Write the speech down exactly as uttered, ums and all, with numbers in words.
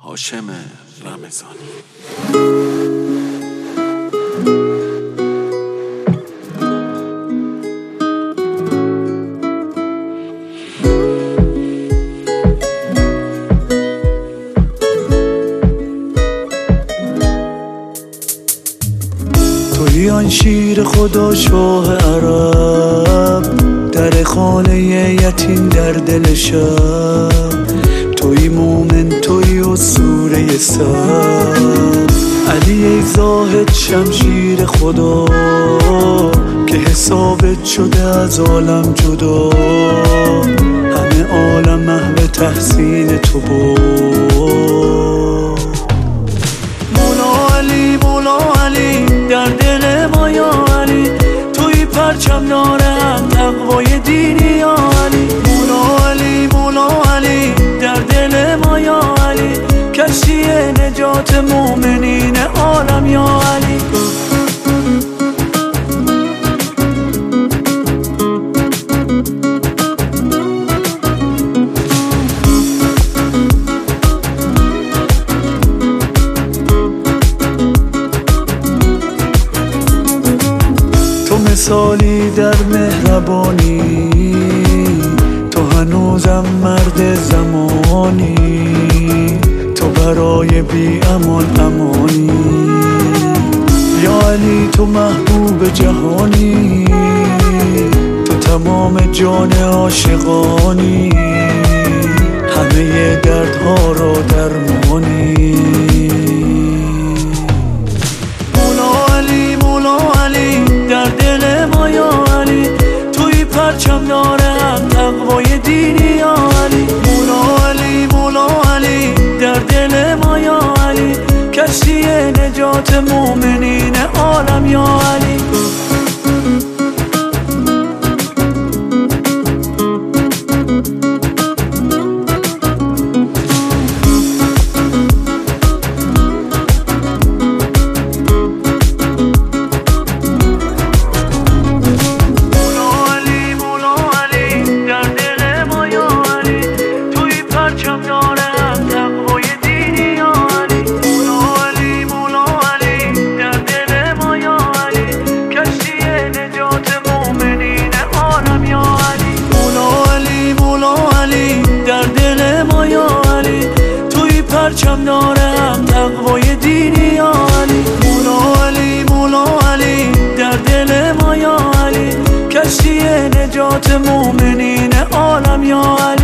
هاشم رمضانی. توی آن شیر خدا شاه عرب، در خانه یتیم در دل شب. توی مومن توی اسطوره سر، علی ای زاهد شمشیر خدا که حسابت شده از عالم جدا. همه عالم محو تحسین تو بود. مولا علی مولا علی در دل ما یا علی، توی پرچم دارم تقوای دینی یا علی. مولا علی مولا علی در دل ما یا علی، کشتی نجات مومنین عالم یا علی. تو مثالی در مهربانی، تو هنوزم مرد زمانی. تو برای بی امان امانی یا علی، تو محبوب جهانی. تو تمام جان عاشقانی، همه دردها را درمانی. مولا علی مولا علی در دل ما یا علی، توی پرچم دارم تقوای دینی یا علی. مولا علی مولا علی در دل ما یا علی، کشتی نجات مومنین عالم یا علی. پرچم دارم تقوای دینی یا علی. مولا علی مولا علی در دل ما یا علی، کشتی نجات مومنین عالم یا علی.